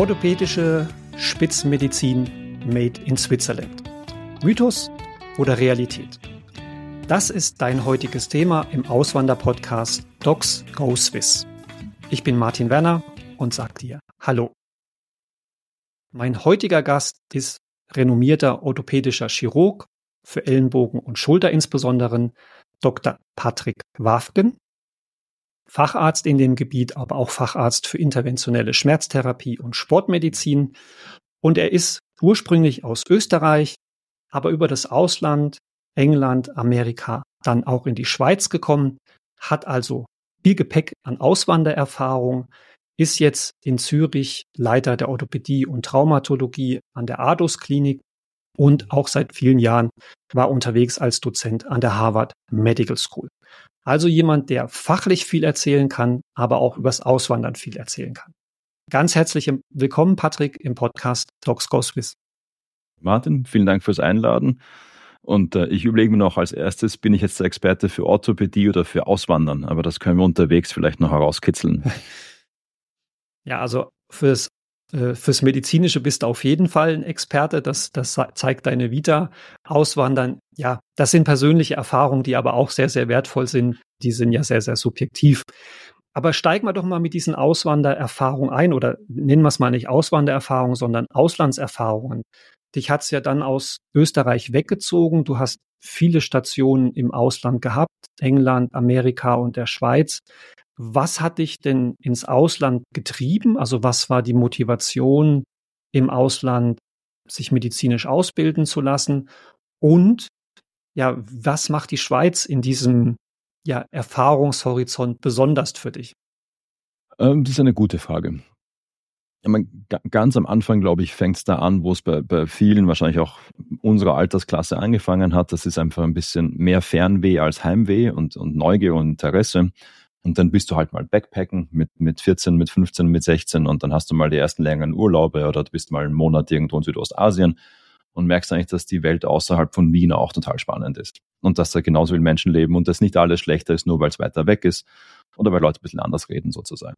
Orthopädische Spitzenmedizin made in Switzerland. Mythos oder Realität? Das ist dein heutiges Thema im Auswander-Podcast Docs Go Swiss. Ich bin Martin Werner und sag dir Hallo. Mein heutiger Gast ist renommierter orthopädischer Chirurg, für Ellenbogen und Schulter insbesondere, Dr. Patrick Wafgen, Facharzt in dem Gebiet, aber auch Facharzt für interventionelle Schmerztherapie und Sportmedizin. Und er ist ursprünglich aus Österreich, aber über das Ausland, England, Amerika, dann auch in die Schweiz gekommen, hat also viel Gepäck an Auswandererfahrung, ist jetzt in Zürich Leiter der Orthopädie und Traumatologie an der ADOS-Klinik und auch seit vielen Jahren war unterwegs als Dozent an der Harvard Medical School. Also jemand, der fachlich viel erzählen kann, aber auch übers Auswandern viel erzählen kann. Ganz herzlich willkommen, Patrick, im Podcast Docs Go Swiss. Martin, vielen Dank fürs Einladen. Und ich überlege mir noch als erstes, bin ich jetzt der Experte für Orthopädie oder für Auswandern? Aber das können wir unterwegs vielleicht noch herauskitzeln. Ja, also fürs Medizinische bist du auf jeden Fall ein Experte, das zeigt deine Vita. Auswandern, ja, das sind persönliche Erfahrungen, die aber auch sehr, sehr wertvoll sind. Die sind ja sehr, sehr subjektiv. Aber steigen wir doch mal mit diesen Auswandererfahrungen ein oder nennen wir es mal nicht Auswandererfahrungen, sondern Auslandserfahrungen. Dich hat's ja dann aus Österreich weggezogen. Du hast viele Stationen im Ausland gehabt, England, Amerika und der Schweiz. Was hat dich denn ins Ausland getrieben? Also was war die Motivation im Ausland, sich medizinisch ausbilden zu lassen? Und ja, was macht die Schweiz in diesem Erfahrungshorizont besonders für dich? Das ist eine gute Frage. Ich meine, ganz am Anfang, glaube ich, fängt es da an, wo es bei vielen, wahrscheinlich auch unserer Altersklasse angefangen hat. Das ist einfach ein bisschen mehr Fernweh als Heimweh und Neugier und Interesse. Und dann bist du halt mal Backpacken mit 14, mit 15, mit 16 und dann hast du mal die ersten längeren Urlaube oder du bist mal einen Monat irgendwo in Südostasien und merkst eigentlich, dass die Welt außerhalb von Wien auch total spannend ist. Und dass da genauso viele Menschen leben und dass nicht alles schlechter ist, nur weil es weiter weg ist oder weil Leute ein bisschen anders reden sozusagen.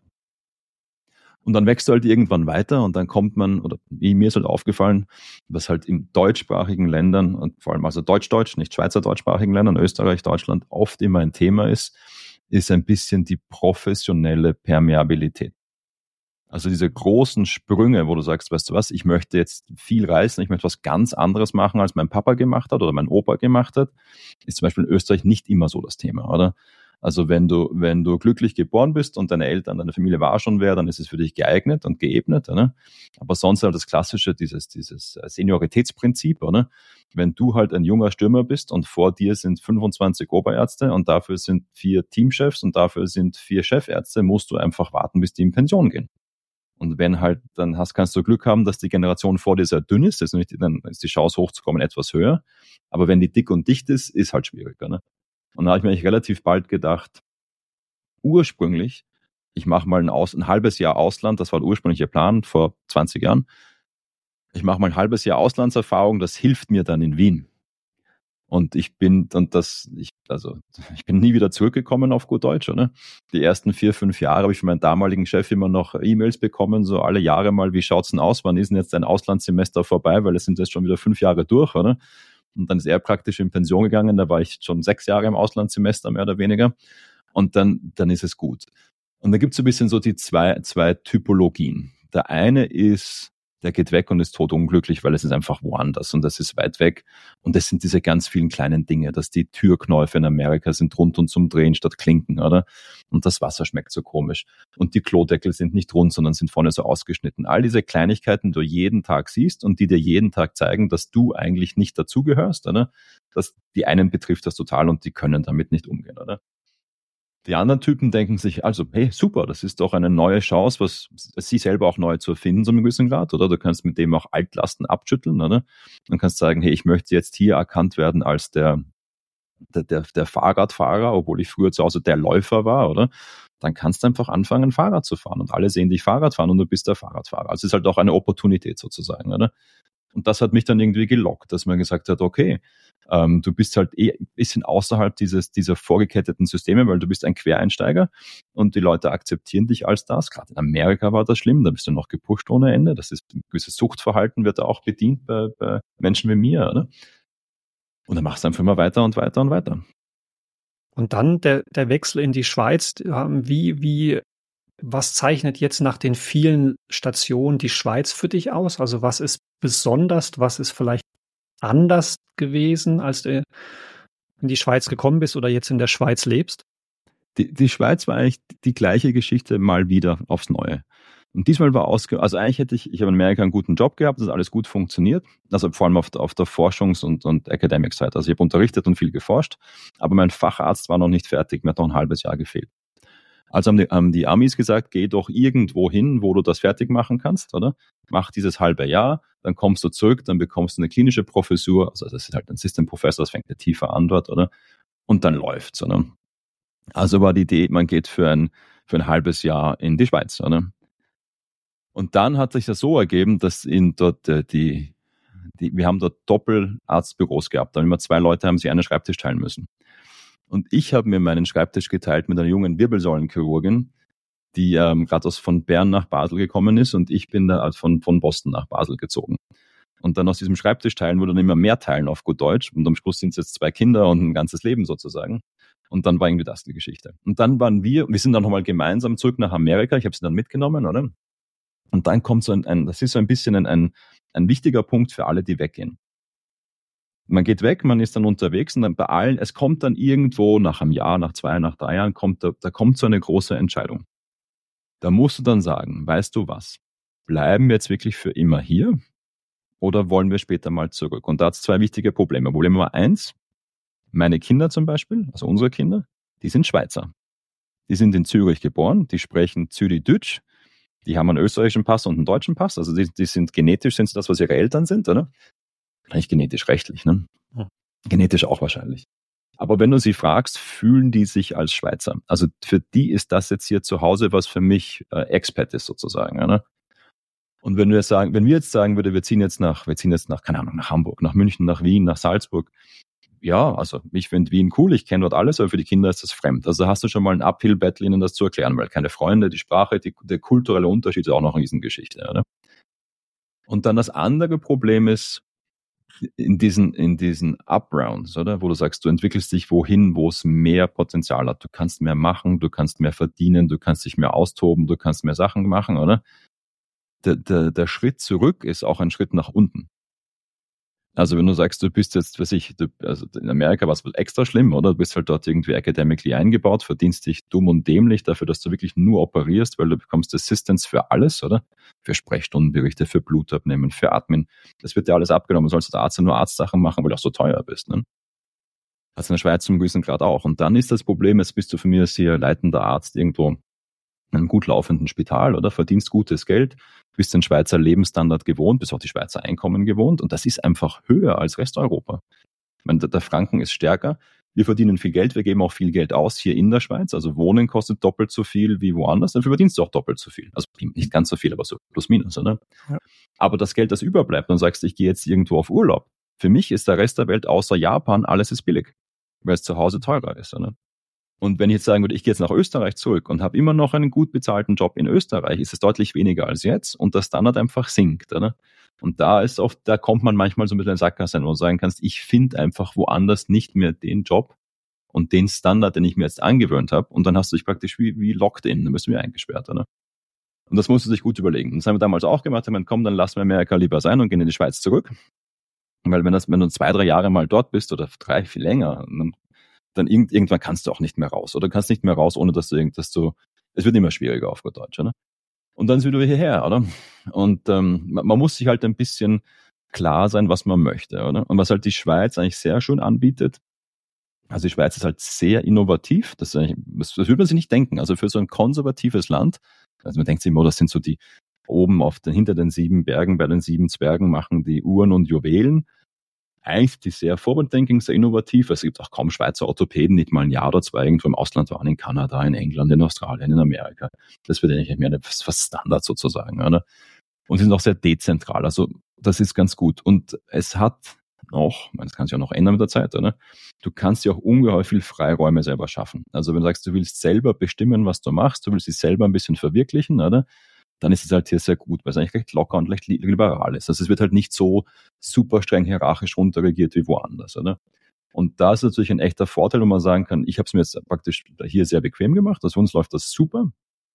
Und dann wächst du halt irgendwann weiter und dann kommt man, oder mir ist halt aufgefallen, was halt in deutschsprachigen Ländern und vor allem also Deutsch, nicht Schweizer deutschsprachigen Ländern, Österreich, Deutschland oft immer ein Thema ist ein bisschen die professionelle Permeabilität. Also diese großen Sprünge, wo du sagst, weißt du was, ich möchte jetzt viel reisen, ich möchte was ganz anderes machen, als mein Papa gemacht hat oder mein Opa gemacht hat, ist zum Beispiel in Österreich nicht immer so das Thema, oder? Also wenn du glücklich geboren bist und deine Eltern, deine Familie war schon wer, dann ist es für dich geeignet und geebnet, oder? Aber sonst halt das klassische, dieses Senioritätsprinzip, oder? Wenn du halt ein junger Stürmer bist und vor dir sind 25 Oberärzte und dafür sind 4 Teamchefs und dafür sind 4 Chefärzte, musst du einfach warten, bis die in Pension gehen. Und wenn halt dann kannst du Glück haben, dass die Generation vor dir sehr dünn ist, dann ist die Chance hochzukommen etwas höher. Aber wenn die dick und dicht ist halt schwieriger, ne? Und da habe ich mir eigentlich relativ bald gedacht, ursprünglich, ich mache mal ein halbes Jahr Ausland, das war der ursprüngliche Plan vor 20 Jahren. Ich mache mal ein halbes Jahr Auslandserfahrung, das hilft mir dann in Wien. Und ich bin nie wieder zurückgekommen auf gut Deutsch, oder? Die ersten 4, 5 Jahre habe ich von meinem damaligen Chef immer noch E-Mails bekommen, so alle Jahre mal, wie schaut's denn aus? Wann ist denn jetzt ein Auslandssemester vorbei? Weil es sind jetzt schon wieder 5 Jahre durch, oder? Und dann ist er praktisch in Pension gegangen, da war ich schon 6 Jahre im Auslandssemester, mehr oder weniger. Und dann ist es gut. Und da gibt es so ein bisschen so die zwei Typologien. Der eine ist, der geht weg und ist todunglücklich, weil es ist einfach woanders und das ist weit weg. Und das sind diese ganz vielen kleinen Dinge, dass die Türknäufe in Amerika sind rund und zum Drehen statt Klinken, oder? Und das Wasser schmeckt so komisch. Und die Klodeckel sind nicht rund, sondern sind vorne so ausgeschnitten. All diese Kleinigkeiten, die du jeden Tag siehst und die dir jeden Tag zeigen, dass du eigentlich nicht dazugehörst, oder? Dass die einen betrifft das total und die können damit nicht umgehen, oder? Die anderen Typen denken sich, also, hey, super, das ist doch eine neue Chance, sie selber auch neu zu erfinden, so einem gewissen Grad, oder? Du kannst mit dem auch Altlasten abschütteln, oder? Du kannst sagen, hey, ich möchte jetzt hier erkannt werden als der Fahrradfahrer, obwohl ich früher zu Hause der Läufer war, oder? Dann kannst du einfach anfangen, Fahrrad zu fahren und alle sehen dich Fahrrad fahren und du bist der Fahrradfahrer. Also es ist halt auch eine Opportunität sozusagen, oder? Und das hat mich dann irgendwie gelockt, dass man gesagt hat, okay, Du bist halt ein bisschen außerhalb dieser vorgeketteten Systeme, weil du bist ein Quereinsteiger und die Leute akzeptieren dich als das. Gerade in Amerika war das schlimm, da bist du noch gepusht ohne Ende. Das ist ein gewisses Suchtverhalten wird auch bedient bei Menschen wie mir, oder? Und dann machst du einfach immer weiter und weiter und weiter. Und dann der Wechsel in die Schweiz, was zeichnet jetzt nach den vielen Stationen die Schweiz für dich aus? Also was ist besonders, was ist vielleicht anders gewesen, als du in die Schweiz gekommen bist oder jetzt in der Schweiz lebst? Die Schweiz war eigentlich die gleiche Geschichte mal wieder aufs Neue. Und diesmal war also eigentlich ich habe in Amerika einen guten Job gehabt, das hat alles gut funktioniert, also vor allem auf der Forschungs- und Academic-Seite. Also ich habe unterrichtet und viel geforscht, aber mein Facharzt war noch nicht fertig, mir hat noch ein halbes Jahr gefehlt. Also haben die Amis gesagt, geh doch irgendwo hin, wo du das fertig machen kannst, oder? Mach dieses halbe Jahr, dann kommst du zurück, dann bekommst du eine klinische Professur, also das ist halt ein System Professor, das fängt ja tiefer an dort, oder? Und dann läuft's, oder? Also war die Idee, man geht für ein halbes Jahr in die Schweiz, oder? Und dann hat sich das so ergeben, dass dort wir haben dort Doppelarztbüros gehabt. Da haben immer 2 Leute haben sich einen Schreibtisch teilen müssen. Und ich habe mir meinen Schreibtisch geteilt mit einer jungen Wirbelsäulenchirurgin, die gerade von Bern nach Basel gekommen ist und ich bin da von Boston nach Basel gezogen. Und dann aus diesem Schreibtisch teilen wurde dann immer mehr teilen auf gut Deutsch. Und am Schluss sind es jetzt 2 Kinder und ein ganzes Leben sozusagen. Und dann war irgendwie das die Geschichte. Und dann wir sind dann nochmal gemeinsam zurück nach Amerika. Ich habe sie dann mitgenommen, oder? Und dann kommt das ist so ein bisschen ein wichtiger Punkt für alle, die weggehen. Man geht weg, man ist dann unterwegs und dann bei allen, es kommt dann irgendwo nach einem Jahr, nach 2, nach 3 Jahren, da kommt so eine große Entscheidung. Da musst du dann sagen, weißt du was, bleiben wir jetzt wirklich für immer hier oder wollen wir später mal zurück? Und da hat es 2 wichtige Probleme. Problem Nummer 1, meine Kinder zum Beispiel, also unsere Kinder, die sind Schweizer. Die sind in Zürich geboren, die sprechen Zürichdeutsch. Die haben einen österreichischen Pass und einen deutschen Pass. Also die sind genetisch, sind sie das, was ihre Eltern sind, oder? Eigentlich genetisch rechtlich, ne? Ja. Genetisch auch wahrscheinlich. Aber wenn du sie fragst, fühlen die sich als Schweizer. Also für die ist das jetzt hier zu Hause, was für mich Expat ist sozusagen, oder? Und wenn wir jetzt sagen würden, wir ziehen jetzt nach, keine Ahnung, nach Hamburg, nach München, nach Wien, nach Salzburg. Ja, also ich finde Wien cool, ich kenne dort alles, aber für die Kinder ist das fremd. Also hast du schon mal ein Uphill-Battle, ihnen das zu erklären, weil keine Freunde, die Sprache, der kulturelle Unterschied ist auch noch eine Riesengeschichte, oder? Und dann das andere Problem ist, in diesen Up-Rounds, oder? Wo du sagst, du entwickelst dich wohin, wo es mehr Potenzial hat. Du kannst mehr machen, du kannst mehr verdienen, du kannst dich mehr austoben, du kannst mehr Sachen machen, oder? Der Schritt zurück ist auch ein Schritt nach unten. Also wenn du sagst, du bist jetzt, also in Amerika war es extra schlimm, oder? Du bist halt dort irgendwie academically eingebaut, verdienst dich dumm und dämlich dafür, dass du wirklich nur operierst, weil du bekommst Assistance für alles, oder? Für Sprechstundenberichte, für Blutabnehmen, für Admin. Das wird dir alles abgenommen. Du sollst als Arzt nur Arztsachen machen, weil du auch so teuer bist, ne? Also in der Schweiz zum gewissen Grad auch. Und dann ist das Problem, jetzt bist du von mir hier leitender Arzt irgendwo in einem gut laufenden Spital, oder? Verdienst gutes Geld, bist den Schweizer Lebensstandard gewohnt, bist auch die Schweizer Einkommen gewohnt und das ist einfach höher als Resteuropa. Ich meine, der Franken ist stärker. Wir verdienen viel Geld, wir geben auch viel Geld aus hier in der Schweiz. Also Wohnen kostet doppelt so viel wie woanders, dafür verdienst du auch doppelt so viel. Also nicht ganz so viel, aber so plus minus, oder? Ja. Aber das Geld, das überbleibt, dann sagst du, ich gehe jetzt irgendwo auf Urlaub. Für mich ist der Rest der Welt außer Japan, alles ist billig, weil es zu Hause teurer ist, oder? Und wenn ich jetzt sagen würde, ich gehe jetzt nach Österreich zurück und habe immer noch einen gut bezahlten Job in Österreich, ist es deutlich weniger als jetzt und der Standard einfach sinkt, oder? Und da kommt man manchmal so ein bisschen in Sackgasse, wo du sagen kannst, ich finde einfach woanders nicht mehr den Job und den Standard, den ich mir jetzt angewöhnt habe und dann hast du dich praktisch wie locked in, dann bist du wieder eingesperrt, oder? Und das musst du sich gut überlegen. Das haben wir damals auch gemacht, komm, dann lassen wir Amerika lieber sein und gehen in die Schweiz zurück. Weil wenn du 2, 3 Jahre mal dort bist oder 3, viel länger, dann irgendwann kannst du auch nicht mehr raus. Oder kannst nicht mehr raus, ohne dass du es wird immer schwieriger auf gut Deutsch, oder? Und dann sind wir hierher, oder? Und man muss sich halt ein bisschen klar sein, was man möchte, oder? Und was halt die Schweiz eigentlich sehr schön anbietet, also die Schweiz ist halt sehr innovativ, das würde man sich nicht denken. Also für so ein konservatives Land, also man denkt sich immer, das sind so die oben hinter den 7 Bergen, bei den 7 Zwergen machen die Uhren und Juwelen. Eigentlich die sehr forward-thinking, sehr innovativ. Es gibt auch kaum Schweizer Orthopäden, nicht mal ein Jahr oder 2 irgendwo im Ausland waren, in Kanada, in England, in Australien, in Amerika. Das wird eigentlich mehr fast Standard sozusagen, oder? Und sie sind auch sehr dezentral. Also das ist ganz gut. Und es hat noch, das kann sich auch noch ändern mit der Zeit, oder? Du kannst dir auch ungeheuer viel Freiräume selber schaffen. Also wenn du sagst, du willst selber bestimmen, was du machst, du willst dich selber ein bisschen verwirklichen, oder? Dann ist es halt hier sehr gut, weil es eigentlich recht locker und recht liberal ist. Also es wird halt nicht so super streng hierarchisch runterregiert wie woanders, oder? Und da ist natürlich ein echter Vorteil, wo man sagen kann, ich habe es mir jetzt praktisch hier sehr bequem gemacht, also für uns läuft das super.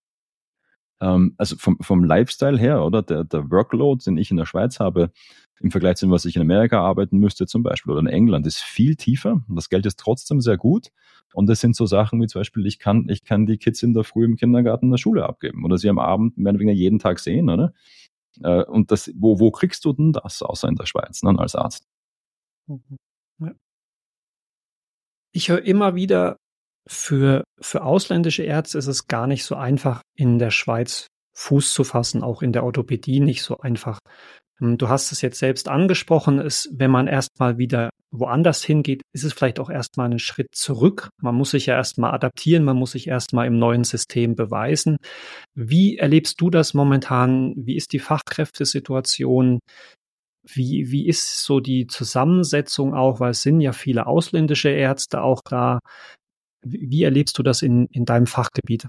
Also vom Lifestyle her, oder der Workload, den ich in der Schweiz habe, im Vergleich zu dem, was ich in Amerika arbeiten müsste zum Beispiel oder in England, ist viel tiefer. Das Geld ist trotzdem sehr gut. Und das sind so Sachen wie zum Beispiel, ich kann die Kids in der Früh im Kindergarten in der Schule abgeben oder sie am Abend mehr oder weniger jeden Tag sehen, oder? Und das, wo kriegst du denn das außer in der Schweiz, ne, als Arzt? Ja. Ich höre immer wieder, für ausländische Ärzte ist es gar nicht so einfach, in der Schweiz Fuß zu fassen, auch in der Orthopädie nicht so einfach. Du hast es jetzt selbst angesprochen, wenn man erstmal wieder woanders hingeht, ist es vielleicht auch erstmal einen Schritt zurück. Man muss sich ja erstmal adaptieren, man muss sich erstmal im neuen System beweisen. Wie erlebst du das momentan? Wie ist die Fachkräftesituation? Wie ist so die Zusammensetzung auch, weil es sind ja viele ausländische Ärzte auch da. Wie erlebst du das in deinem Fachgebiet?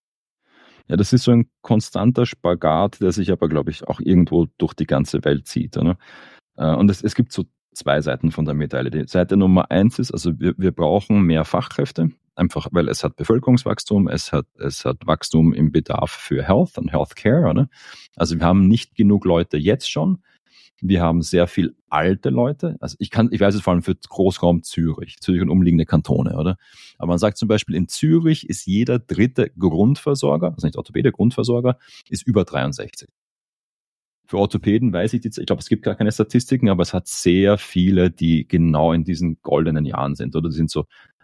Ja, das ist so ein konstanter Spagat, der sich aber, glaube ich, auch irgendwo durch die ganze Welt zieht, oder? Und es gibt so zwei Seiten von der Medaille. Die Seite Nummer eins ist, also wir brauchen mehr Fachkräfte, einfach weil es hat Bevölkerungswachstum, es hat Wachstum im Bedarf für Health und Healthcare, oder? Also wir haben nicht genug Leute jetzt schon. Wir haben sehr viel alte Leute. Also ich weiß es vor allem für Großraum Zürich und umliegende Kantone, oder? Aber man sagt zum Beispiel, in Zürich ist jeder dritte Grundversorger, also nicht Orthopäde, Grundversorger, ist über 63. Für Orthopäden weiß ich jetzt, ich glaube, es gibt gar keine Statistiken, aber es hat sehr viele, die genau in diesen goldenen Jahren sind, oder? Die sind so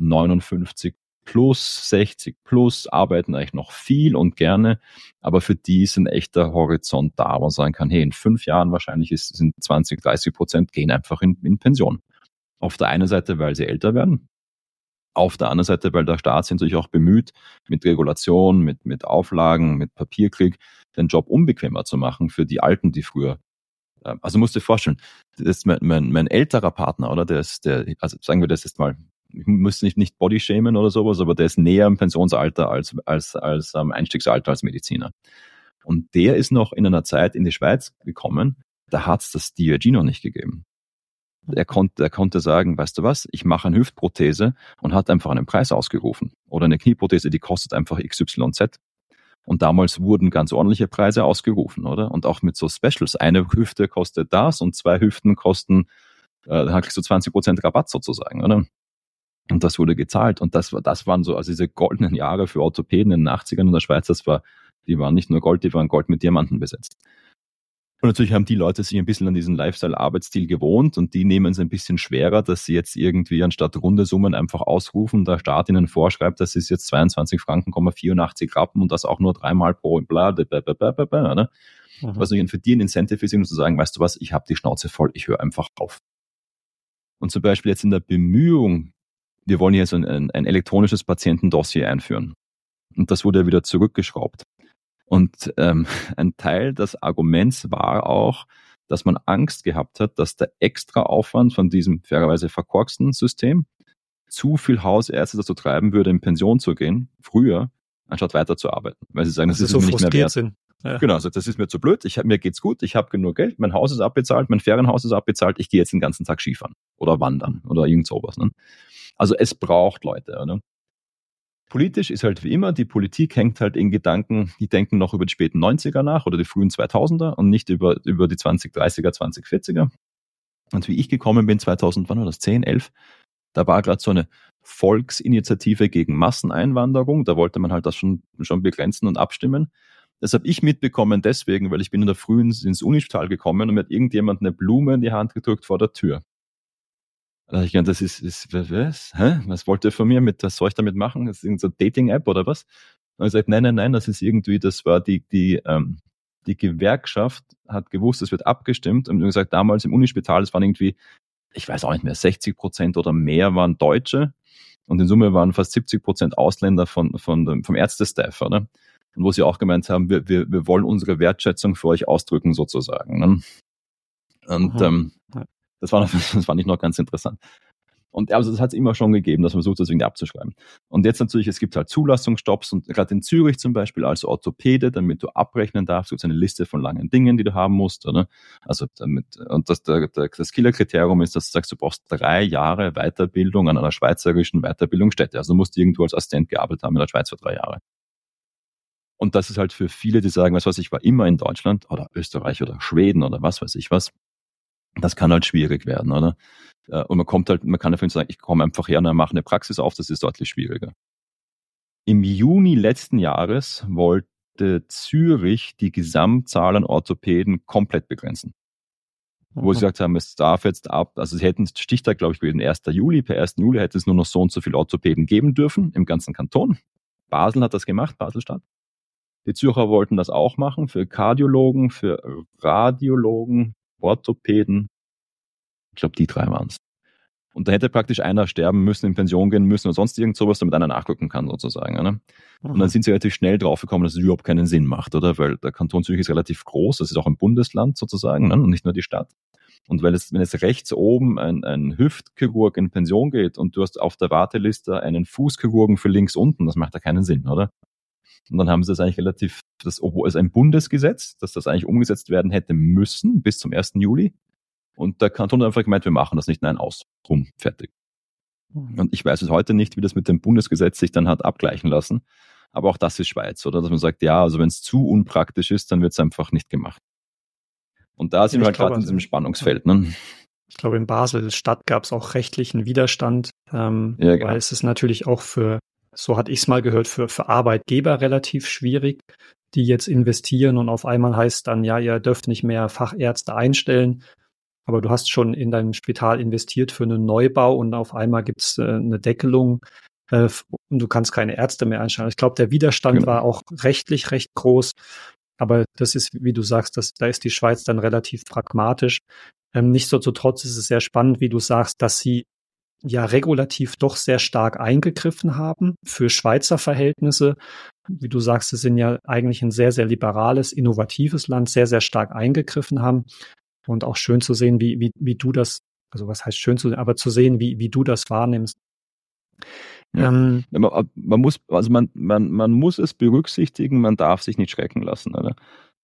59 plus, 60 plus, arbeiten eigentlich noch viel und gerne, aber für die ist ein echter Horizont da, wo man sagen kann, hey, in 5 Jahren wahrscheinlich sind 20-30% gehen einfach in Pension. Auf der einen Seite, weil sie älter werden, auf der anderen Seite, weil der Staat sich natürlich auch bemüht, mit Regulation, mit Auflagen, mit Papierkrieg, den Job unbequemer zu machen für die Alten, die früher. Also musst du dir vorstellen, das ist mein älterer Partner, oder? Also sagen wir das jetzt mal, ich muss nicht bodyshamen oder sowas, aber der ist näher im Pensionsalter als am Einstiegsalter als Mediziner. Und der ist noch in einer Zeit in die Schweiz gekommen, da hat es das DRG noch nicht gegeben. Er konnte sagen, weißt du was, ich mache eine Hüftprothese und hat einfach einen Preis ausgerufen. Oder eine Knieprothese, die kostet einfach XYZ. Und damals wurden ganz ordentliche Preise ausgerufen, oder? Und auch mit so Specials. Eine Hüfte kostet das und 2 Hüften kosten, da kriegst du 20% Rabatt sozusagen, oder? Und das wurde gezahlt. Und das waren so, also diese goldenen Jahre für Orthopäden in den 80ern in der Schweiz, die waren nicht nur Gold, die waren Gold mit Diamanten besetzt. Und natürlich haben die Leute sich ein bisschen an diesen Lifestyle-Arbeitsstil gewohnt und die nehmen es ein bisschen schwerer, dass sie jetzt irgendwie anstatt runde Summen einfach ausrufen, der Staat ihnen vorschreibt, das ist jetzt 22 Franken, 84 Rappen und das auch nur 3-mal pro bla, oder? Was natürlich für die ein Incentive ist, um zu sagen, weißt du was, ich habe die Schnauze voll, ich höre einfach auf. Und zum Beispiel jetzt in der Bemühung, wir wollen hier so ein elektronisches Patientendossier einführen. Und das wurde ja wieder zurückgeschraubt. Und ein Teil des Arguments war auch, dass man Angst gehabt hat, dass der extra Aufwand von diesem fairerweise verkorksten System zu viel Hausärzte dazu treiben würde, in Pension zu gehen, früher, anstatt weiterzuarbeiten. Weil sie sagen, das ist so mir nicht mehr wert. Sind. Ja. Genau, also das ist mir zu blöd, mir geht's gut, ich habe genug Geld, mein Haus ist abbezahlt, mein Ferienhaus ist abbezahlt, ich gehe jetzt den ganzen Tag Skifahren oder wandern oder irgend sowas. Ne? Also es braucht Leute, oder? Politisch ist halt wie immer, die Politik hängt halt in Gedanken, die denken noch über die späten 90er nach oder die frühen 2000er und nicht über die 2030er, 2040er. Und wie ich gekommen bin, 2000, wann war das, 10, 11, da war gerade so eine Volksinitiative gegen Masseneinwanderung, da wollte man halt das schon begrenzen und abstimmen. Das habe ich mitbekommen deswegen, weil ich bin in der Früh ins Unispital gekommen und mir hat irgendjemand eine Blume in die Hand gedrückt vor der Tür. Da dachte ich gedacht, das ist was? Hä? Was wollt ihr von mir? Was soll ich damit machen? Das ist irgendeine Dating-App oder was? Und ich sagte, nein, das ist irgendwie, das war die Gewerkschaft hat gewusst, es wird abgestimmt und gesagt, damals im Unispital, es waren irgendwie, ich weiß auch nicht mehr, 60% oder mehr waren Deutsche und in Summe waren fast 70% Ausländer vom Ärztestaff, oder? Und wo sie auch gemeint haben, wir wollen unsere Wertschätzung für euch ausdrücken sozusagen. Ne? Und Das fand ich noch ganz interessant. Und also das hat es immer schon gegeben, dass man versucht, das irgendwie abzuschreiben. Und jetzt natürlich, es gibt halt Zulassungsstopps und gerade in Zürich zum Beispiel als Orthopäde, damit du abrechnen darfst, gibt es eine Liste von langen Dingen, die du haben musst, oder? Also und das Killerkriterium ist, dass du sagst, du brauchst 3 Jahre Weiterbildung an einer schweizerischen Weiterbildungsstätte. Also du musst irgendwo als Assistent gearbeitet haben in der Schweiz für 3 Jahre. Und das ist halt für viele, die sagen, weißt du was, ich war immer in Deutschland oder Österreich oder Schweden oder was weiß ich was. Das kann halt schwierig werden, oder? Und man kann dafür sagen, ich komme einfach her und mache eine Praxis auf, das ist deutlich schwieriger. Im Juni letzten Jahres wollte Zürich die Gesamtzahl an Orthopäden komplett begrenzen. Wo sie gesagt haben, es darf jetzt also sie hätten Stichtag, glaube ich, gewesen, 1. Juli. Per 1. Juli hätte es nur noch so und so viele Orthopäden geben dürfen im ganzen Kanton. Basel hat das gemacht, Baselstadt. Die Zürcher wollten das auch machen für Kardiologen, für Radiologen, Orthopäden. Ich glaube, die 3 waren es. Und da hätte praktisch einer sterben müssen, in Pension gehen müssen oder sonst irgend sowas, damit einer nachgucken kann, sozusagen. Ne? Und dann sind sie relativ schnell draufgekommen, dass es überhaupt keinen Sinn macht, oder? Weil der Kanton Zürich ist relativ groß, das ist auch ein Bundesland sozusagen, ne? Und nicht nur die Stadt. Und wenn jetzt rechts oben ein Hüftchirurg in Pension geht und du hast auf der Warteliste einen Fußchirurgen für links unten, das macht ja keinen Sinn, oder? Und dann haben sie das eigentlich obwohl es ein Bundesgesetz, dass das eigentlich umgesetzt werden hätte müssen bis zum 1. Juli. Und der Kanton hat einfach gemeint, wir machen das nicht, nein, aus, rum, fertig. Und ich weiß bis heute nicht, wie das mit dem Bundesgesetz sich dann hat abgleichen lassen. Aber auch das ist Schweiz, oder? Dass man sagt, ja, also wenn es zu unpraktisch ist, dann wird es einfach nicht gemacht. Und da sind wir halt gerade in diesem Spannungsfeld. Ne? Ich glaube, in Basel-Stadt gab es auch rechtlichen Widerstand, genau. Weil es ist natürlich auch so hatte ich es mal gehört, für Arbeitgeber relativ schwierig, die jetzt investieren und auf einmal heißt dann, ja, ihr dürft nicht mehr Fachärzte einstellen, aber du hast schon in deinem Spital investiert für einen Neubau und auf einmal gibt es eine Deckelung und du kannst keine Ärzte mehr einstellen. Ich glaube, der Widerstand war auch rechtlich recht groß, aber das ist, wie du sagst, da ist die Schweiz dann relativ pragmatisch. Nichtsdestotrotz ist es sehr spannend, wie du sagst, dass sie ja regulativ doch sehr stark eingegriffen haben für Schweizer Verhältnisse. Wie du sagst, sie sind ja eigentlich ein sehr, sehr liberales, innovatives Land, sehr, sehr stark eingegriffen haben. Und auch schön zu sehen, wie du das, also was heißt schön zu sehen, aber zu sehen, wie du das wahrnimmst. Ja. Man muss es berücksichtigen, man darf sich nicht schrecken lassen. Oder?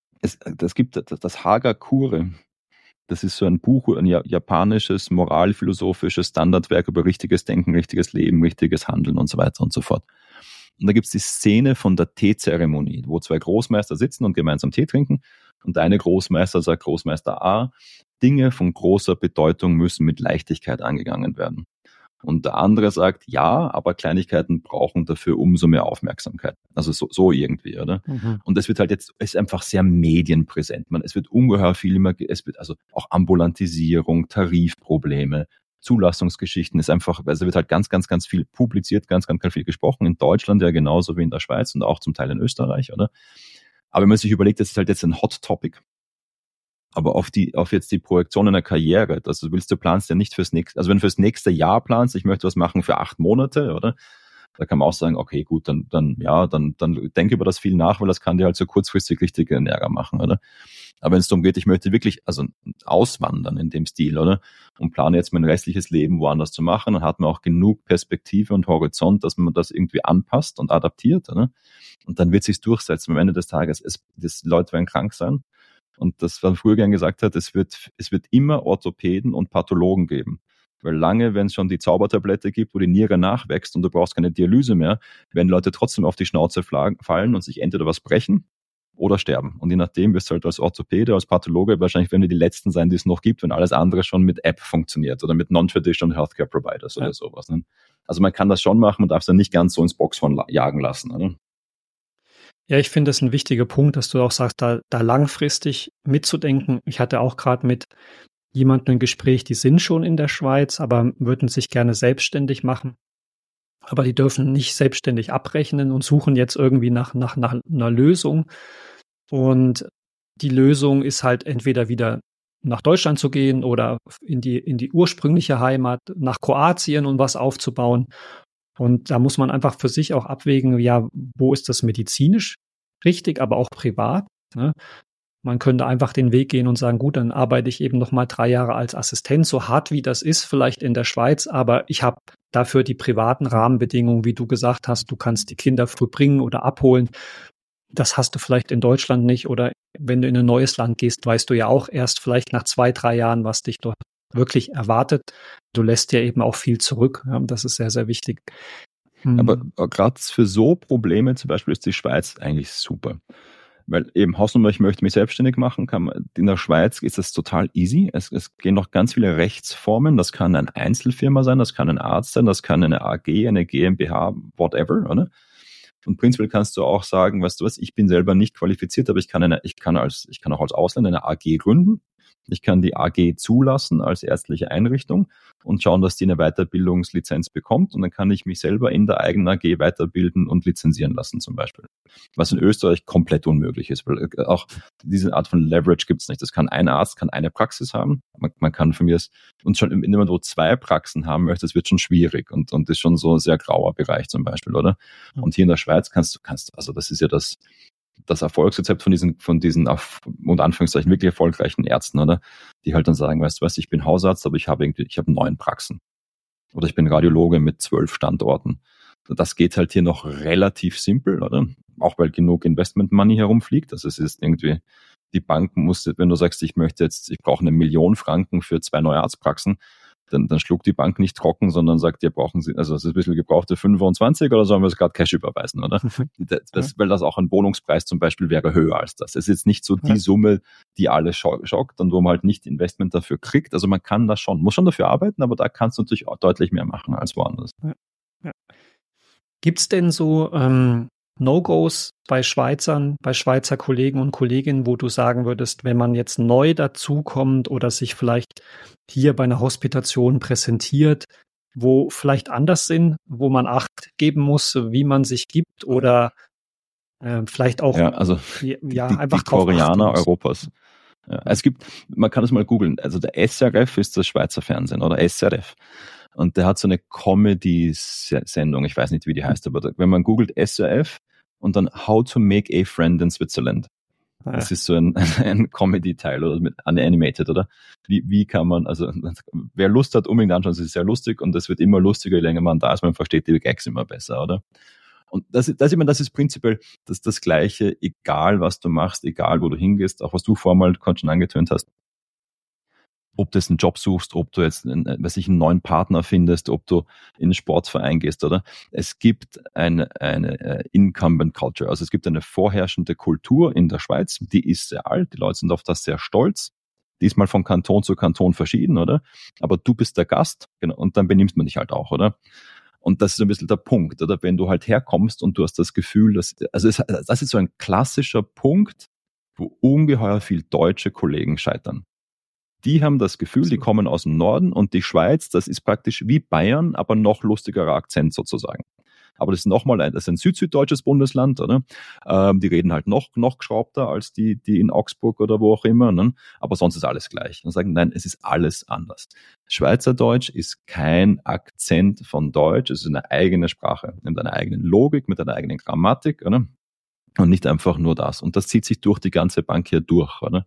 Es gibt das Hagakure. Das ist so ein Buch, ein japanisches, moralphilosophisches Standardwerk über richtiges Denken, richtiges Leben, richtiges Handeln und so weiter und so fort. Und da gibt es die Szene von der Teezeremonie, wo 2 Großmeister sitzen und gemeinsam Tee trinken. Und der eine Großmeister sagt, Großmeister A, Dinge von großer Bedeutung müssen mit Leichtigkeit angegangen werden. Und der andere sagt, ja, aber Kleinigkeiten brauchen dafür umso mehr Aufmerksamkeit. Also so irgendwie, oder? Mhm. Und es wird halt jetzt, es ist einfach sehr medienpräsent. Es wird ungeheuer viel immer, es wird also auch Ambulantisierung, Tarifprobleme, Zulassungsgeschichten, ist einfach, also wird halt ganz, ganz, ganz viel publiziert, ganz, ganz, ganz viel gesprochen. In Deutschland ja genauso wie in der Schweiz und auch zum Teil in Österreich, oder? Aber wenn man sich überlegt, das ist halt jetzt ein Hot Topic. Aber auf jetzt die Projektion einer Karriere, also du planst ja nicht fürs nächste, also wenn du fürs nächste Jahr planst, ich möchte was machen für 8 Monate, oder? Da kann man auch sagen, okay, gut, dann denk über das viel nach, weil das kann dir halt so kurzfristig richtig Ärger machen, oder? Aber wenn es darum geht, ich möchte wirklich, also auswandern in dem Stil, oder? Und plane jetzt mein restliches Leben woanders zu machen, dann hat man auch genug Perspektive und Horizont, dass man das irgendwie anpasst und adaptiert, oder? Und dann wird sich's durchsetzen. Am Ende des Tages, Leute werden krank sein. Und das, was man früher gern gesagt hat, es wird immer Orthopäden und Pathologen geben. Weil lange, wenn es schon die Zaubertablette gibt, wo die Niere nachwächst und du brauchst keine Dialyse mehr, werden Leute trotzdem auf die Schnauze fallen und sich entweder was brechen oder sterben. Und je nachdem wirst du halt als Orthopäde, als Pathologe wahrscheinlich werden wir die Letzten sein, die es noch gibt, wenn alles andere schon mit App funktioniert oder mit Non-Traditional Healthcare Providers oder sowas. Ne? Also man kann das schon machen, man darf es dann nicht ganz so ins Boxhorn jagen lassen. Ne? Ja, ich finde das ein wichtiger Punkt, dass du auch sagst, da langfristig mitzudenken. Ich hatte auch gerade mit jemandem ein Gespräch, die sind schon in der Schweiz, aber würden sich gerne selbstständig machen. Aber die dürfen nicht selbstständig abrechnen und suchen jetzt irgendwie nach einer Lösung. Und die Lösung ist halt entweder wieder nach Deutschland zu gehen oder in die ursprüngliche Heimat, nach Kroatien und was aufzubauen. Und da muss man einfach für sich auch abwägen, ja, wo ist das medizinisch richtig, aber auch privat. Ne? Man könnte einfach den Weg gehen und sagen, gut, dann arbeite ich eben noch mal 3 Jahre als Assistent, so hart wie das ist, vielleicht in der Schweiz, aber ich habe dafür die privaten Rahmenbedingungen, wie du gesagt hast, du kannst die Kinder früh bringen oder abholen. Das hast du vielleicht in Deutschland nicht, oder wenn du in ein neues Land gehst, weißt du ja auch erst vielleicht nach 2, 3 Jahren, was dich dort wirklich erwartet. Du lässt ja eben auch viel zurück. Ja, das ist sehr, sehr wichtig. Aber gerade für so Probleme zum Beispiel ist die Schweiz eigentlich super. Weil eben Hausnummer, ich möchte mich selbstständig machen, in der Schweiz ist das total easy. Es gehen noch ganz viele Rechtsformen. Das kann eine Einzelfirma sein, das kann ein Arzt sein, das kann eine AG, eine GmbH, whatever, oder? Und prinzipiell kannst du auch sagen, weißt du was, ich bin selber nicht qualifiziert, aber ich kann auch als Ausländer eine AG gründen. Ich kann die AG zulassen als ärztliche Einrichtung und schauen, dass die eine Weiterbildungslizenz bekommt, und dann kann ich mich selber in der eigenen AG weiterbilden und lizenzieren lassen zum Beispiel. Was in Österreich komplett unmöglich ist, weil auch diese Art von Leverage gibt es nicht. Das kann ein Arzt, kann eine Praxis haben. Man kann von mir und schon in dem, wo 2 Praxen haben möchte, das wird schon schwierig und ist schon so ein sehr grauer Bereich zum Beispiel, oder? Und hier in der Schweiz kannst, also das ist ja das Erfolgsrezept von diesen unter Anführungszeichen wirklich erfolgreichen Ärzten, oder? Die halt dann sagen, weißt du was, ich bin Hausarzt, aber ich habe 9 Praxen. Oder ich bin Radiologe mit 12 Standorten. Das geht halt hier noch relativ simpel, oder? Auch weil genug Investment Money herumfliegt. Also es ist irgendwie, die Bank muss, wenn du sagst, ich brauche 1 Million Franken für 2 neue Arztpraxen, dann schluckt die Bank nicht trocken, sondern sagt, ja, brauchen Sie, also es ist ein bisschen gebrauchte 25 oder sollen wir es gerade Cash überweisen, oder? Weil das auch ein Wohnungspreis zum Beispiel wäre höher als das. Es ist jetzt nicht so die Summe, die alle schockt und wo man halt nicht Investment dafür kriegt. Also man kann das schon, muss schon dafür arbeiten, aber da kannst du natürlich auch deutlich mehr machen als woanders. Ja. Gibt es denn so No-Gos bei Schweizer Kollegen und Kolleginnen, wo du sagen würdest, wenn man jetzt neu dazukommt oder sich vielleicht hier bei einer Hospitation präsentiert, wo vielleicht anders sind, wo man Acht geben muss, wie man sich gibt, oder vielleicht auch einfach die drauf Koreaner Europas. Ja, man kann es mal googeln, also der SRF ist das Schweizer Fernsehen, oder SRF. Und der hat so eine Comedy-Sendung, ich weiß nicht, wie die heißt, aber wenn man googelt SRF und dann How to Make a Friend in Switzerland. Das ist so ein Comedy-Teil oder mit Animated, oder? Wie kann man, also wer Lust hat, unbedingt anschauen, es ist sehr lustig und es wird immer lustiger, je länger man da ist, man versteht die Gags immer besser, oder? Und das ist prinzipiell das Gleiche, egal was du machst, egal wo du hingehst, auch was du vorher mal schon angetönt hast. Ob du jetzt einen Job suchst, ob du jetzt einen neuen Partner findest, ob du in einen Sportverein gehst, oder? Es gibt eine Incumbent Culture. Also es gibt eine vorherrschende Kultur in der Schweiz, die ist sehr alt, die Leute sind auf das sehr stolz. Die ist mal von Kanton zu Kanton verschieden, oder? Aber du bist der Gast, genau, und dann benimmst man dich halt auch, oder? Und das ist ein bisschen der Punkt, oder? Wenn du halt herkommst und du hast das Gefühl, das ist so ein klassischer Punkt, wo ungeheuer viel deutsche Kollegen scheitern. Die haben das Gefühl, die kommen aus dem Norden, und die Schweiz, das ist praktisch wie Bayern, aber noch lustigerer Akzent sozusagen. Aber das ist das ist ein süddeutsches Bundesland, oder? Die reden halt noch geschraubter als die in Augsburg oder wo auch immer, ne? Aber sonst ist alles gleich. Und sagen, nein, es ist alles anders. Schweizerdeutsch ist kein Akzent von Deutsch, es ist eine eigene Sprache, mit einer eigenen Logik, mit einer eigenen Grammatik, oder? Und nicht einfach nur das. Und das zieht sich durch die ganze Bank hier durch, oder?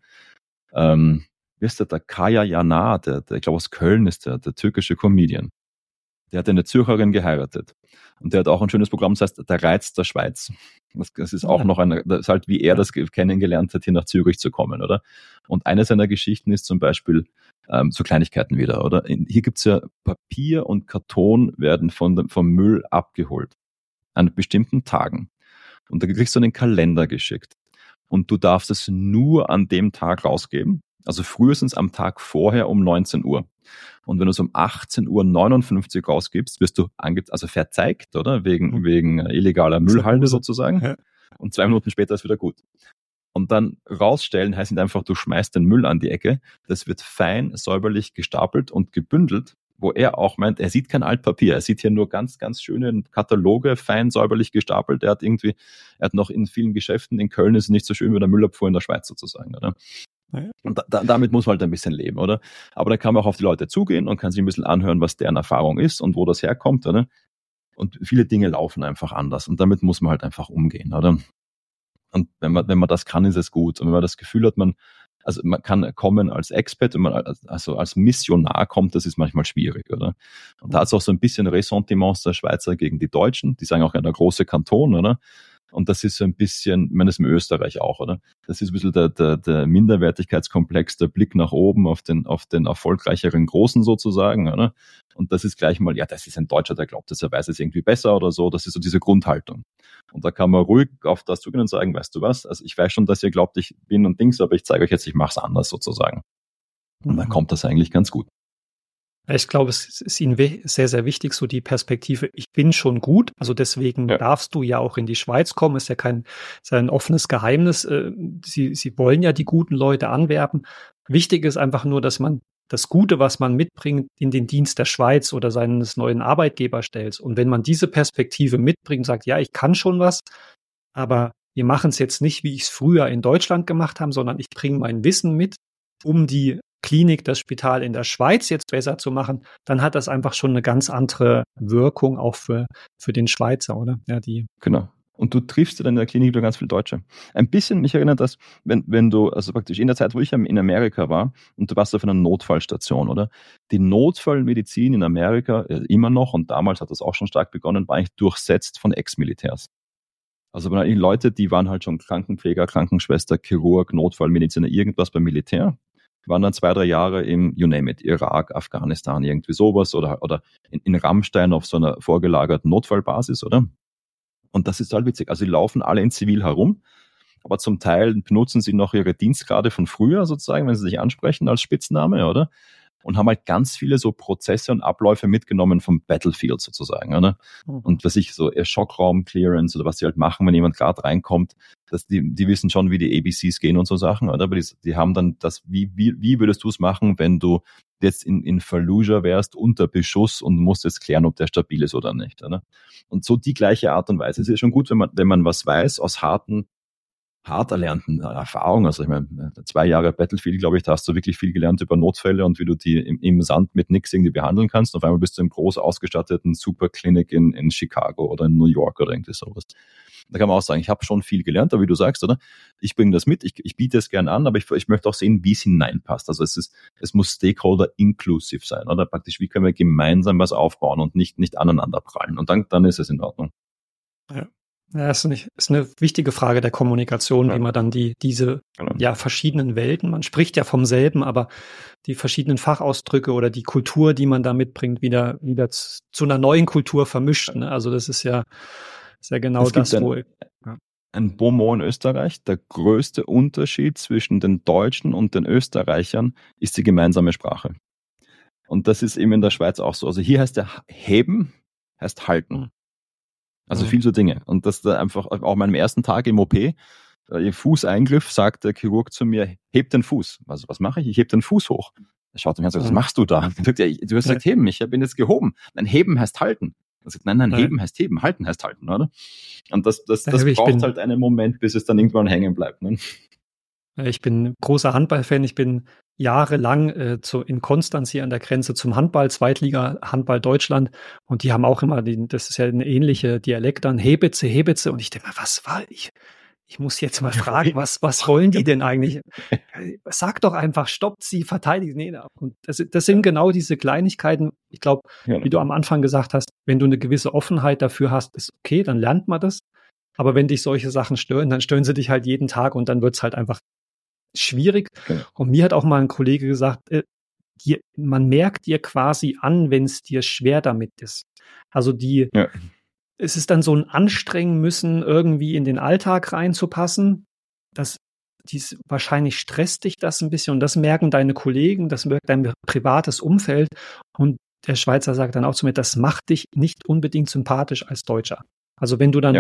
Wie ist der Kaya Jana, der ich glaube aus Köln ist, der türkische Comedian. Der hat eine Zürcherin geheiratet. Und der hat auch ein schönes Programm, das heißt Der Reiz der Schweiz. Das ist auch noch das ist halt, wie er das kennengelernt hat, hier nach Zürich zu kommen, oder? Und eine seiner Geschichten ist zum Beispiel so Kleinigkeiten wieder, oder? Hier gibt's ja Papier und Karton werden vom Müll abgeholt. An bestimmten Tagen. Und da kriegst du einen Kalender geschickt. Und du darfst es nur an dem Tag rausgeben. Also frühestens am Tag vorher um 19 Uhr. Und wenn du es um 18:59 Uhr rausgibst, wirst du verzeigt, oder? Wegen illegaler Müllhalde sozusagen. Ja. Und 2 Minuten später ist wieder gut. Und dann rausstellen heißt nicht einfach, du schmeißt den Müll an die Ecke. Das wird fein, säuberlich gestapelt und gebündelt, wo er auch meint, er sieht kein Altpapier. Er sieht hier nur ganz, ganz schöne Kataloge, fein, säuberlich gestapelt. Er hat noch in vielen Geschäften in Köln, ist es nicht so schön wie der Müllabfuhr in der Schweiz sozusagen, oder? Und damit muss man halt ein bisschen leben, oder? Aber dann kann man auch auf die Leute zugehen und kann sich ein bisschen anhören, was deren Erfahrung ist und wo das herkommt, oder? Und viele Dinge laufen einfach anders und damit muss man halt einfach umgehen, oder? Und wenn man das kann, ist es gut. Und wenn man das Gefühl hat, man kann kommen als Expat, wenn man also als Missionar kommt, das ist manchmal schwierig, oder? Und da hat es auch so ein bisschen Ressentiments der Schweizer gegen die Deutschen, die sagen auch, ja, der große Kanton, oder? Und das ist so ein bisschen, ich meine, das ist in Österreich auch, oder? Das ist ein bisschen der Minderwertigkeitskomplex, der Blick nach oben auf den erfolgreicheren Großen sozusagen, oder? Und das ist gleich mal, ja, das ist ein Deutscher, der glaubt, dass er weiß es irgendwie besser oder so. Das ist so diese Grundhaltung. Und da kann man ruhig auf das zugehen und sagen, weißt du was? Also ich weiß schon, dass ihr glaubt, ich bin und Dings, aber ich zeige euch jetzt, ich mache es anders sozusagen. Und dann kommt das eigentlich ganz gut. Ich glaube, es ist Ihnen sehr, sehr wichtig, so die Perspektive, ich bin schon gut, also deswegen darfst du ja auch in die Schweiz kommen, ist ja ein offenes Geheimnis. Sie wollen ja die guten Leute anwerben. Wichtig ist einfach nur, dass man das Gute, was man mitbringt, in den Dienst der Schweiz oder seines neuen Arbeitgebers stellt. Und wenn man diese Perspektive mitbringt, sagt, ja, ich kann schon was, aber wir machen es jetzt nicht, wie ich es früher in Deutschland gemacht habe, sondern ich bringe mein Wissen mit, um die Klinik, das Spital in der Schweiz jetzt besser zu machen, dann hat das einfach schon eine ganz andere Wirkung auch für den Schweizer, oder? Ja, Genau. Und du triffst dann in der Klinik nur ganz viele Deutsche. Ein bisschen, mich erinnert das, wenn du, also praktisch in der Zeit, wo ich in Amerika war und du warst auf einer Notfallstation, oder? Die Notfallmedizin in Amerika immer noch, und damals hat das auch schon stark begonnen, war eigentlich durchsetzt von Ex-Militärs. Also die Leute, die waren halt schon Krankenpfleger, Krankenschwester, Chirurg, Notfallmediziner, irgendwas beim Militär, waren dann 2-3 Jahre im, you name it, Irak, Afghanistan, irgendwie sowas oder in Rammstein auf so einer vorgelagerten Notfallbasis, oder? Und das ist halt witzig. Also die laufen alle in Zivil herum, aber zum Teil benutzen sie noch ihre Dienstgrade von früher sozusagen, wenn sie sich ansprechen als Spitzname, oder? Und haben halt ganz viele so Prozesse und Abläufe mitgenommen vom Battlefield sozusagen, oder? Und was ich so Schockraum-Clearance oder was sie halt machen, wenn jemand gerade reinkommt, die wissen schon, wie die ABCs gehen und so Sachen, oder? Aber die haben dann das, wie würdest du es machen, wenn du jetzt in Fallujah wärst, unter Beschuss und musst jetzt klären, ob der stabil ist oder nicht, oder? Und so die gleiche Art und Weise. Es ist schon gut, wenn man was weiß aus hart erlernten Erfahrungen. Also ich meine, 2 Jahre Battlefield, glaube ich, da hast du wirklich viel gelernt über Notfälle und wie du die im Sand mit nix irgendwie behandeln kannst. Auf einmal bist du im groß ausgestatteten Superklinik in Chicago oder in New York oder irgendwie sowas. Da kann man auch sagen, ich habe schon viel gelernt, aber wie du sagst, oder? Ich bringe das mit, ich biete es gern an, aber ich möchte auch sehen, wie es hineinpasst. Also es muss Stakeholder-inclusive sein, oder? Praktisch, wie können wir gemeinsam was aufbauen und nicht aneinander prallen. Und dann ist es in Ordnung. Ja. Ja, ist eine wichtige Frage der Kommunikation, wie man dann diese verschiedenen Welten, man spricht ja vom selben, aber die verschiedenen Fachausdrücke oder die Kultur, die man da mitbringt, wieder zu einer neuen Kultur vermischt. Ne? Also das ist ja genau das, ein Bonmot in Österreich, der größte Unterschied zwischen den Deutschen und den Österreichern ist die gemeinsame Sprache. Und das ist eben in der Schweiz auch so. Also hier heißt der heben, heißt halten. Also viel so Dinge. Und das da einfach, auch meinem ersten Tag im OP, im Fußeingriff, sagt der Chirurg zu mir, heb den Fuß. Also was mache ich? Ich heb den Fuß hoch. Er schaut mir an und sagt, was machst du da? Du hast gesagt heben, ich bin jetzt gehoben. Nein, heben heißt halten. Er sagt, nein, heben heißt heben, halten heißt halten, oder? Und das braucht halt einen Moment, bis es dann irgendwann hängen bleibt. Ne? Ich bin großer Handballfan. Ich bin jahrelang in Konstanz hier an der Grenze zum Handball, Zweitliga Handball Deutschland. Und die haben auch immer, das ist ja eine ähnliche Dialekt dann, Hebetze. Und ich denke mal, was war ich? Ich muss jetzt mal fragen, was wollen die denn eigentlich? Sag doch einfach, stoppt sie, verteidigt. Nee, und das sind genau diese Kleinigkeiten. Ich glaube, wie du am Anfang gesagt hast, wenn du eine gewisse Offenheit dafür hast, ist okay, dann lernt man das. Aber wenn dich solche Sachen stören, dann stören sie dich halt jeden Tag und dann wird's halt einfach schwierig. Genau. Und mir hat auch mal ein Kollege gesagt, man merkt dir quasi an, wenn es dir schwer damit ist. Also es ist dann so ein Anstrengen müssen, irgendwie in den Alltag reinzupassen. Wahrscheinlich stresst dich das ein bisschen und das merken deine Kollegen, das merkt dein privates Umfeld. Und der Schweizer sagt dann auch zu mir, das macht dich nicht unbedingt sympathisch als Deutscher. Also wenn du dann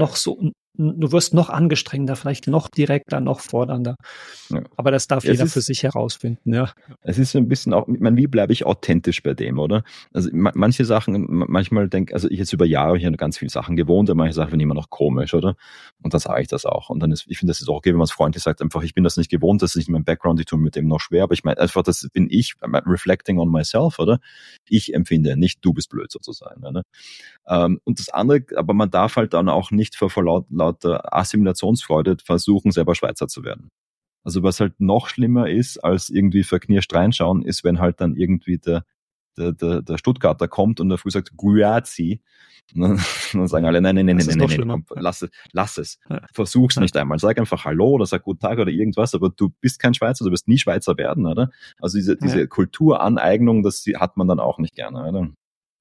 du wirst noch angestrengter, vielleicht noch direkter, noch fordernder. Ja. Aber das darf jeder für sich herausfinden, ja. Es ist so ein bisschen auch, ich meine, wie bleibe ich authentisch bei dem, oder? Also manche Sachen, manchmal also ich jetzt über Jahre, ich habe ganz viele Sachen gewohnt, aber manche Sachen finde ich immer noch komisch, oder? Und dann sage ich das auch. Und dann ich finde, das ist auch okay, wenn man es freundlich sagt, einfach, ich bin das nicht gewohnt, das ist nicht mein Background, ich tue mir mit dem noch schwer, aber ich meine einfach, das bin ich, reflecting on myself, oder? Ich empfinde, nicht du bist blöd sozusagen, oder? Und das andere, aber man darf halt dann auch nicht vor lauter Assimilationsfreude versuchen, selber Schweizer zu werden. Also was halt noch schlimmer ist, als irgendwie verknirscht reinschauen, ist, wenn halt dann irgendwie der Stuttgarter kommt und der früh sagt, Grüezi. Und dann sagen alle, nein, komm, lass es. Ja. Versuch's nicht einmal. Sag einfach Hallo oder sag Guten Tag oder irgendwas, aber du bist kein Schweizer, du wirst nie Schweizer werden, oder? Also diese Kulturaneignung, das hat man dann auch nicht gerne, oder?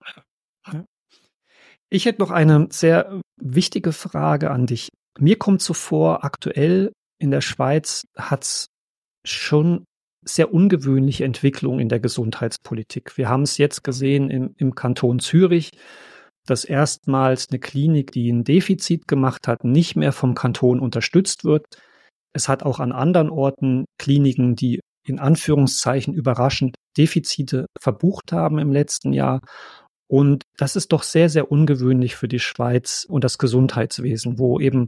Ja. Ich hätte noch eine sehr wichtige Frage an dich. Mir kommt so vor, aktuell in der Schweiz hat's schon sehr ungewöhnliche Entwicklungen in der Gesundheitspolitik. Wir haben es jetzt gesehen im Kanton Zürich, dass erstmals eine Klinik, die ein Defizit gemacht hat, nicht mehr vom Kanton unterstützt wird. Es hat auch an anderen Orten Kliniken, die in Anführungszeichen überraschend Defizite verbucht haben im letzten Jahr. Und das ist doch sehr, sehr ungewöhnlich für die Schweiz und das Gesundheitswesen, wo eben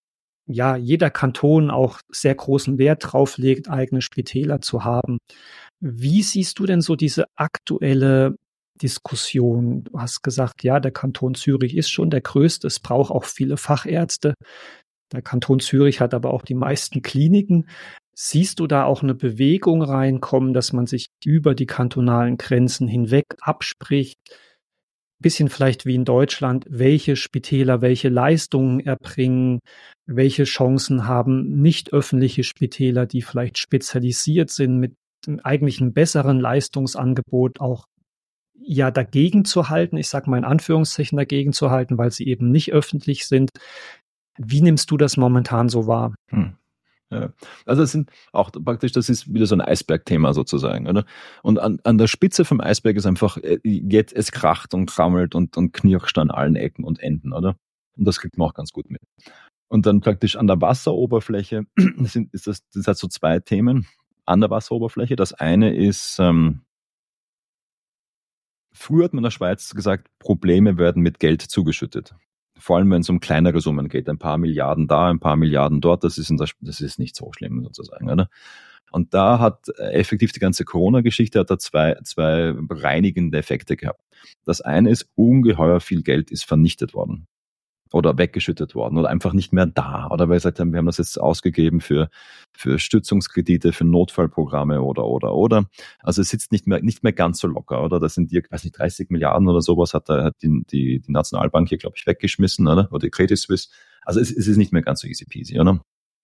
ja jeder Kanton auch sehr großen Wert drauf legt, eigene Spitäler zu haben. Wie siehst du denn so diese aktuelle Diskussion? Du hast gesagt, ja, der Kanton Zürich ist schon der größte, es braucht auch viele Fachärzte. Der Kanton Zürich hat aber auch die meisten Kliniken. Siehst du da auch eine Bewegung reinkommen, dass man sich über die kantonalen Grenzen hinweg abspricht? Bisschen vielleicht wie in Deutschland, welche Spitäler welche Leistungen erbringen, welche Chancen haben nicht öffentliche Spitäler, die vielleicht spezialisiert sind, mit eigentlich einem besseren Leistungsangebot auch ja dagegen zu halten, ich sage mal in Anführungszeichen dagegen zu halten, weil sie eben nicht öffentlich sind. Wie nimmst du das momentan so wahr? Ja. Also es sind auch praktisch, das ist wieder so ein Eisbergthema sozusagen, oder? Und an der Spitze vom Eisberg ist einfach, jetzt es kracht und krammelt und knirscht an allen Ecken und Enden, oder? Und das kriegt man auch ganz gut mit. Und dann praktisch an der Wasseroberfläche das hat so zwei Themen an der Wasseroberfläche. Das eine ist, früher hat man in der Schweiz gesagt, Probleme werden mit Geld zugeschüttet. Vor allem, wenn es um kleinere Summen geht, ein paar Milliarden da, ein paar Milliarden dort, das ist nicht so schlimm sozusagen, oder? Und da hat effektiv die ganze Corona-Geschichte hat da zwei reinigende Effekte gehabt. Das eine ist, ungeheuer viel Geld ist vernichtet worden oder weggeschüttet worden oder einfach nicht mehr da. Oder weil wir gesagt haben, wir haben das jetzt ausgegeben für Stützungskredite, für Notfallprogramme oder. Also es sitzt nicht mehr ganz so locker, oder? Das sind die, 30 Milliarden oder sowas hat die Nationalbank hier, glaube ich, weggeschmissen, oder? Oder die Credit Suisse. Also es ist nicht mehr ganz so easy peasy, oder?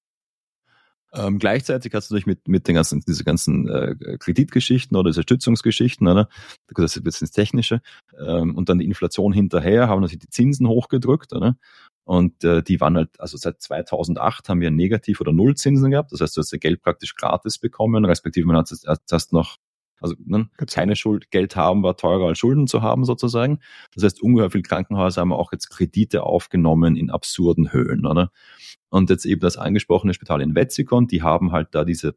Gleichzeitig hast du natürlich mit diese ganzen Kreditgeschichten oder diese Stützungsgeschichten, oder? Das ist jetzt ins Technische, und dann die Inflation hinterher, haben natürlich die Zinsen hochgedrückt, oder? Und die waren halt, also seit 2008 haben wir Negativ- oder Nullzinsen gehabt, das heißt, du hast das Geld praktisch gratis bekommen, respektive man hat erst noch, also keine Schuld, Geld haben war teurer als Schulden zu haben sozusagen. Das heißt, ungeheuer viele Krankenhäuser haben auch jetzt Kredite aufgenommen in absurden Höhen, oder? Und jetzt eben das angesprochene Spital in Wetzikon, die haben halt da diese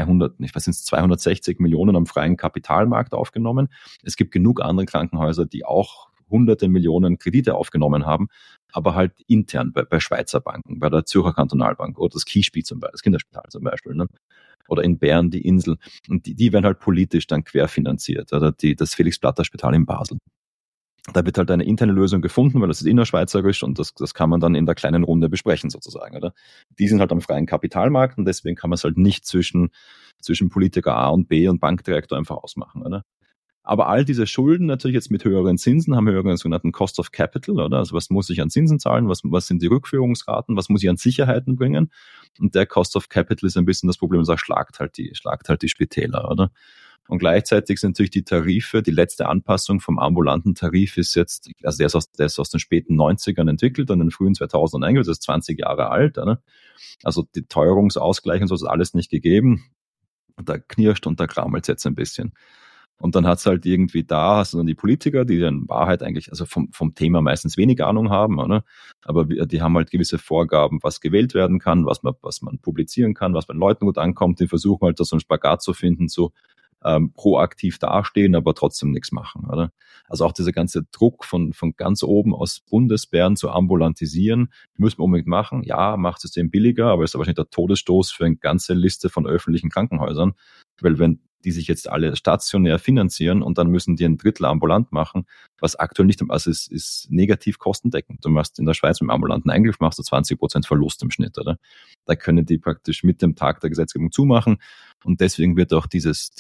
260 Millionen am freien Kapitalmarkt aufgenommen. Es gibt genug andere Krankenhäuser, die auch hunderte Millionen Kredite aufgenommen haben, aber halt intern bei Schweizer Banken, bei der Zürcher Kantonalbank oder das Kiesspital zum Beispiel, das Kinderspital zum Beispiel, ne? Oder in Bern die Insel. Und die werden halt politisch dann querfinanziert, oder das Felix-Platter-Spital in Basel. Da wird halt eine interne Lösung gefunden, weil das ist innerschweizerisch und das kann man dann in der kleinen Runde besprechen sozusagen, oder? Die sind halt am freien Kapitalmarkt und deswegen kann man es halt nicht zwischen Politiker A und B und Bankdirektor einfach ausmachen, oder? Aber all diese Schulden natürlich jetzt mit höheren Zinsen haben höheren sogenannten Cost of Capital, oder? Also was muss ich an Zinsen zahlen? Was sind die Rückführungsraten? Was muss ich an Sicherheiten bringen? Und der Cost of Capital ist ein bisschen das Problem, das schlagt halt die Spitäler, oder? Und gleichzeitig sind natürlich die Tarife, die letzte Anpassung vom ambulanten Tarif ist jetzt, also der ist aus den späten 90ern entwickelt und in den frühen 2000ern eingeführt, das ist 20 Jahre alt, oder? Also die Teuerungsausgleich und so ist alles nicht gegeben. Und da knirscht und da krammelt es jetzt ein bisschen. Und dann hat's halt irgendwie hast du dann die Politiker, die in Wahrheit eigentlich, also vom Thema meistens wenig Ahnung haben, oder? Aber die haben halt gewisse Vorgaben, was gewählt werden kann, was man publizieren kann, was bei den Leuten gut ankommt. Die versuchen halt da so einen Spagat zu finden, so proaktiv dastehen, aber trotzdem nichts machen, oder? Also auch dieser ganze Druck von ganz oben aus Bundesbären zu ambulantisieren, müssen wir unbedingt machen. Ja, macht es System billiger, aber ist aber wahrscheinlich der Todesstoß für eine ganze Liste von öffentlichen Krankenhäusern. Weil wenn die sich jetzt alle stationär finanzieren und dann müssen die ein Drittel ambulant machen, was aktuell nicht, also es ist negativ kostendeckend. Du machst in der Schweiz mit dem ambulanten Eingriff machst du 20% Verlust im Schnitt, oder? Da können die praktisch mit dem Tag der Gesetzgebung zumachen und deswegen wird auch dieses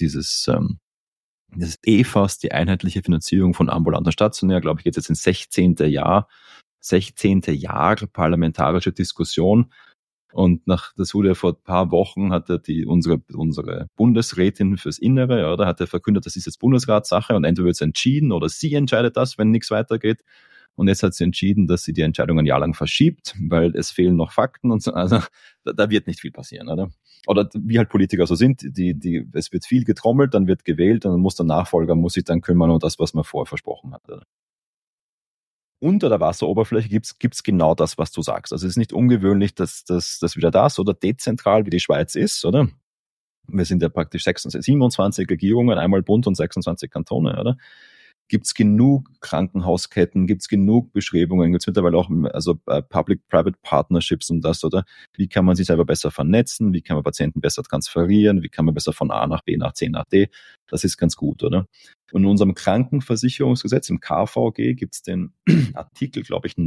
EFAS, die einheitliche Finanzierung von ambulant und stationär, glaube ich, geht jetzt ins 16. Jahr parlamentarische Diskussion. Und das wurde ja vor ein paar Wochen, hat unsere Bundesrätin fürs Innere, oder, hat er verkündet, das ist jetzt Bundesratssache und entweder wird es entschieden oder sie entscheidet das, wenn nichts weitergeht. Und jetzt hat sie entschieden, dass sie die Entscheidung ein Jahr lang verschiebt, weil es fehlen noch Fakten und so. Also da wird nicht viel passieren, oder? Oder wie halt Politiker so sind, es wird viel getrommelt, dann wird gewählt und dann muss der Nachfolger sich dann kümmern um das, was man vorher versprochen hat. Oder? Unter der Wasseroberfläche gibt's genau das, was du sagst. Also es ist nicht ungewöhnlich, dass wieder das oder dezentral wie die Schweiz ist, oder? Wir sind ja praktisch 27 Regierungen, einmal Bund und 26 Kantone, oder? Gibt's genug Krankenhausketten, gibt's genug Beschreibungen, gibt's mittlerweile auch Public-Private Partnerships und das, oder? Wie kann man sich selber besser vernetzen? Wie kann man Patienten besser transferieren? Wie kann man besser von A nach B nach C nach D? Das ist ganz gut, oder? Und in unserem Krankenversicherungsgesetz, im KVG, gibt's den Artikel, glaube ich,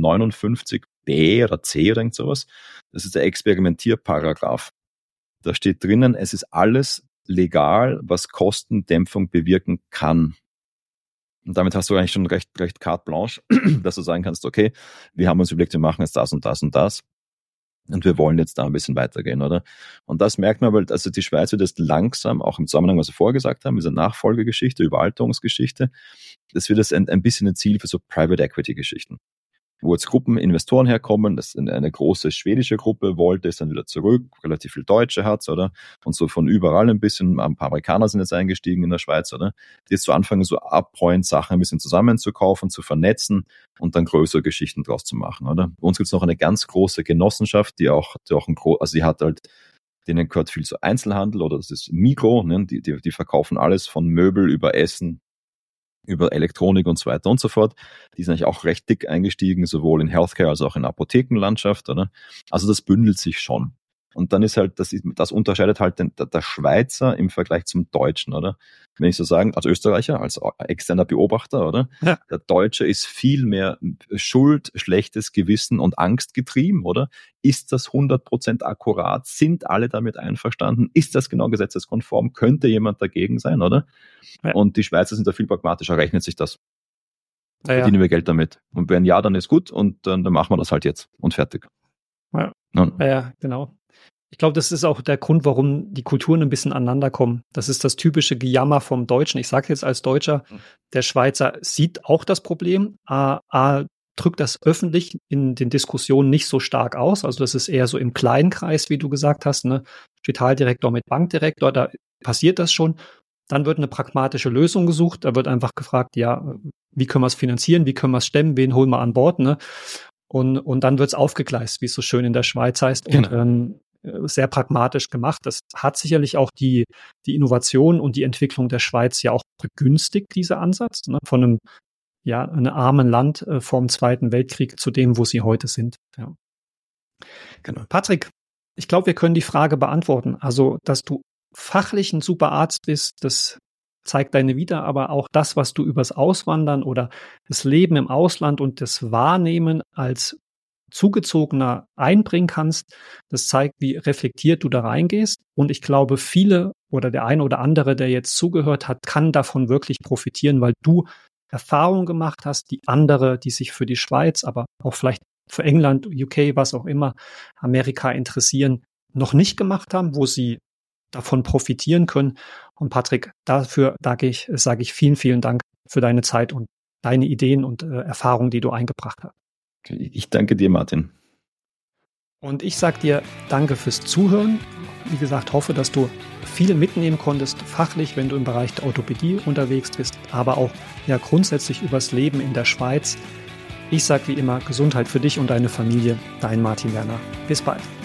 59b oder C oder irgend sowas. Das ist der Experimentierparagraph. Da steht drinnen, es ist alles legal, was Kostendämpfung bewirken kann. Und damit hast du eigentlich schon recht carte blanche, dass du sagen kannst, okay, wir haben uns überlegt, wir machen jetzt das und das und das. Und wir wollen jetzt da ein bisschen weitergehen, oder? Und das merkt man, weil also die Schweiz wird jetzt langsam, auch im Zusammenhang, was wir vorher gesagt haben, diese Nachfolgegeschichte, Überalterungsgeschichte, das wird jetzt ein bisschen ein Ziel für so Private Equity Geschichten. Wo jetzt Gruppen, Investoren herkommen, das eine große schwedische Gruppe wollte, ist dann wieder zurück, relativ viel Deutsche hat's, oder? Und so von überall ein bisschen, ein paar Amerikaner sind jetzt eingestiegen in der Schweiz, oder? Die jetzt so anfangen, so Uppoint-Sachen ein bisschen zusammenzukaufen, zu vernetzen und dann größere Geschichten draus zu machen, oder? Bei uns gibt's noch eine ganz große Genossenschaft, die hat halt, denen gehört viel zu Einzelhandel, oder das ist Migros, ne? Die verkaufen alles von Möbel über Essen, über Elektronik und so weiter und so fort. Die sind eigentlich auch recht dick eingestiegen, sowohl in Healthcare als auch in Apothekenlandschaft, oder? Also das bündelt sich schon. Und dann ist halt, das unterscheidet halt der Schweizer im Vergleich zum Deutschen, oder? Wenn ich so sagen, als Österreicher, als externer Beobachter, oder? Ja. Der Deutsche ist viel mehr Schuld, schlechtes Gewissen und Angst getrieben, oder? Ist das 100% akkurat? Sind alle damit einverstanden? Ist das genau gesetzeskonform? Könnte jemand dagegen sein, oder? Ja. Und die Schweizer sind da viel pragmatischer, rechnet sich das. Verdienen wir Geld damit. Und wenn ja, dann ist gut und dann machen wir das halt jetzt und fertig. Ja, genau. Ich glaube, das ist auch der Grund, warum die Kulturen ein bisschen aneinander kommen. Das ist das typische Gejammer vom Deutschen. Ich sage jetzt als Deutscher, der Schweizer sieht auch das Problem, drückt das öffentlich in den Diskussionen nicht so stark aus. Also das ist eher so im kleinen Kreis, wie du gesagt hast, ne? Spitaldirektor mit Bankdirektor, da passiert das schon. Dann wird eine pragmatische Lösung gesucht. Da wird einfach gefragt, ja, wie können wir es finanzieren, wie können wir es stemmen, wen holen wir an Bord, ne? Und dann wird es aufgegleist, wie es so schön in der Schweiz heißt. Genau. Und sehr pragmatisch gemacht. Das hat sicherlich auch die Innovation und die Entwicklung der Schweiz ja auch begünstigt, dieser Ansatz, ne? Von einem armen Land vor dem Zweiten Weltkrieg zu dem, wo sie heute sind. Ja. Genau. Patrick, ich glaube, wir können die Frage beantworten. Also, dass du fachlich ein super Arzt bist, das zeigt deine Vita, aber auch das, was du übers Auswandern oder das Leben im Ausland und das Wahrnehmen als Zugezogener einbringen kannst, das zeigt, wie reflektiert du da reingehst. Und ich glaube, viele oder der eine oder andere, der jetzt zugehört hat, kann davon wirklich profitieren, weil du Erfahrungen gemacht hast, die andere, die sich für die Schweiz, aber auch vielleicht für England, UK, was auch immer, Amerika interessieren, noch nicht gemacht haben, wo sie davon profitieren können. Und Patrick, dafür sage ich vielen, vielen Dank für deine Zeit und deine Ideen und Erfahrungen, die du eingebracht hast. Ich danke dir, Martin. Und ich sage dir danke fürs Zuhören. Wie gesagt, hoffe, dass du viel mitnehmen konntest, fachlich, wenn du im Bereich der Orthopädie unterwegs bist, aber auch ja grundsätzlich übers Leben in der Schweiz. Ich sage wie immer, Gesundheit für dich und deine Familie. Dein Martin Werner. Bis bald.